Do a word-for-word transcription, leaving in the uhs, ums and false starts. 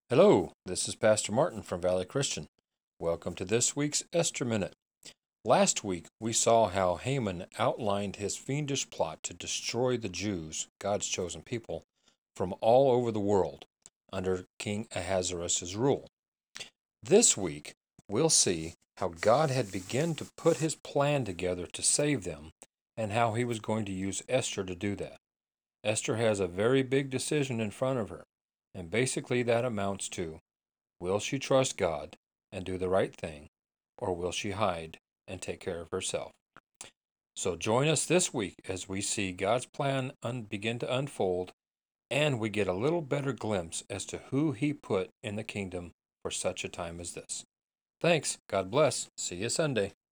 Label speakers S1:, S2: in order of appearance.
S1: Hello, this is Pastor Martin from Valley Christian. Welcome to this week's Esther Minute. Last week, we saw how Haman outlined his fiendish plot to destroy the Jews, God's chosen people, from all over the world under King Ahasuerus' rule. This week, we'll see how God had begun to put his plan together to save them and how he was going to use Esther to do that. Esther has a very big decision in front of her, and basically that amounts to: will she trust God and do the right thing, or will she hide and take care of herself? So join us this week as we see God's plan un- begin to unfold, and we get a little better glimpse as to who He put in the kingdom for such a time as this. Thanks. God bless. See you Sunday.